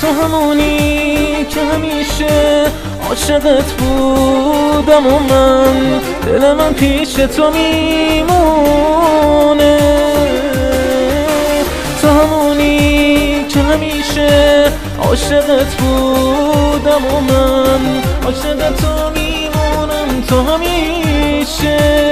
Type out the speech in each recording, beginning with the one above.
تو همونی که همیشه عاشقت بودم و من دل من پیش تو میمونه. تو همونی که همیشه عاشقت بودم و من عاشق تو میمونم تو همیشه.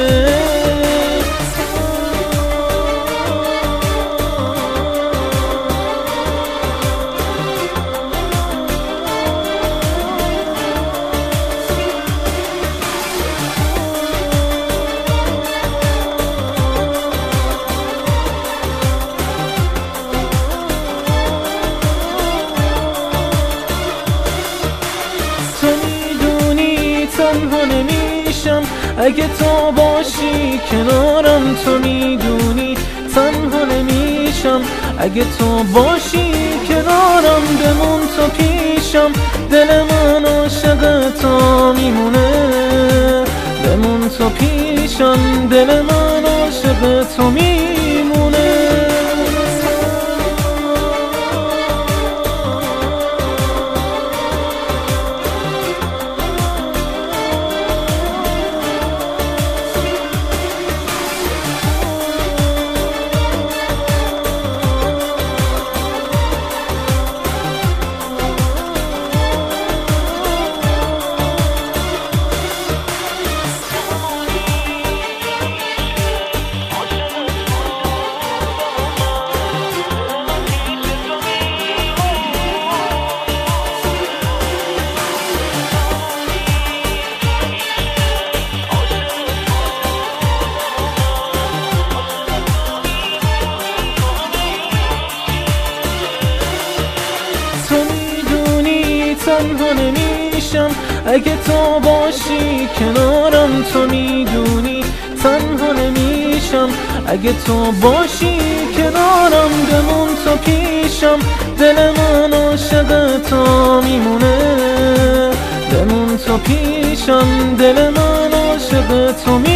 تنها نمیشم اگه تو باشی کنارم. تو میدونی تنها نمیشم اگه تو باشی کنارم. بمون تو پیشم دل من عاشق تو میمونه. بمون تو پیشم دل من عاشق تو میمونه. تنها نمیشم اگه تو باشی کنارم. تو میدونی تنها نمیشم اگه تو باشی کنارم. بمون تو پیشم دل من عاشق تو میمونه. بمون تو پیشم دل من عاشق تو میمونه.